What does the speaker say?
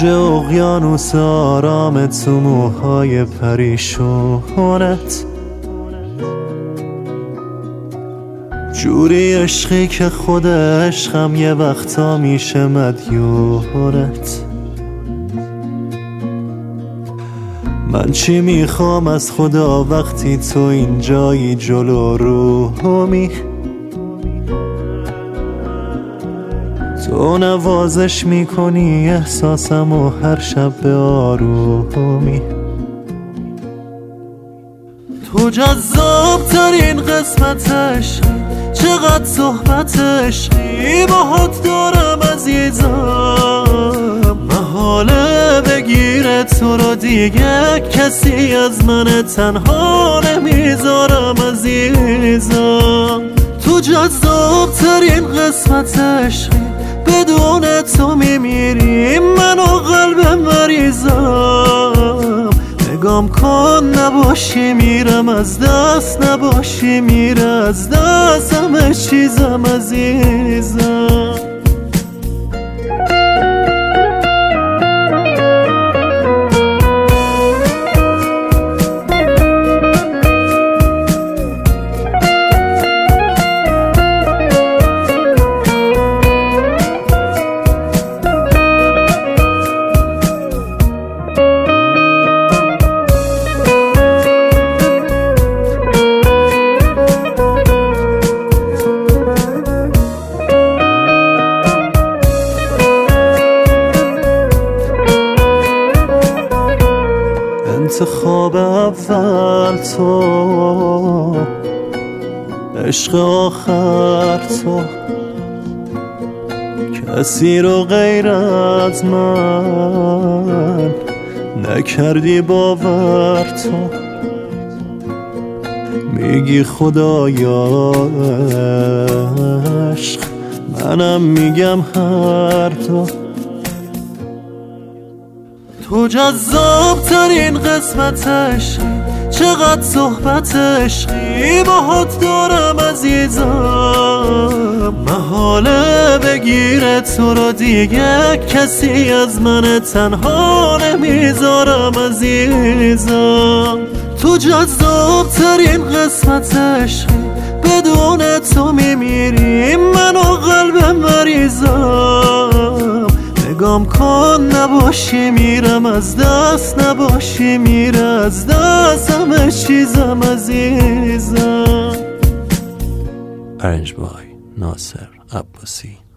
موج اقیانوس آرام تو موهای پریشونت، جوری عشقی که خود عشقم یه وقتا میشه مدیونت. من چی میخوام از خدا وقتی تو اینجایی جلو رومی، تو نوازش میکنی احساسم و هر شب به آرومی. تو جذاب ترین قسمت عشقی، چقدر صحبت عشقی باهات دارم عزیزم. محاله بگیره تو رو دیگه کسی از من تنها نمیذارم عزیزم. تو جذاب ترین قسمت عشقی، بدون تو میمیریم من و قلب مریضم. نگام کن نباشی میرم از دست، نباشی میره از دست همه چیزم عزیزم. انتخاب اول تو، عشق آخر تو، کسی رو غیر از من نکردی باور. تو میگی خدایا عشق، منم میگم هر دو. تو جذاب ترین قسمت عشقی، چقدر صحبت عشقی باهات دارم عزیزم. محاله بگیره تو رو دیگه کسی از من تنها نمیذارم عزیزم. تو جذاب ترین قسمت عشقی، بدون تو میمیریم من و قلب مریضم. نگام کن نباشی میرم از دست، نباشی میره از دست همه چیزم عزیزم. Arranged by ناصر عباسی.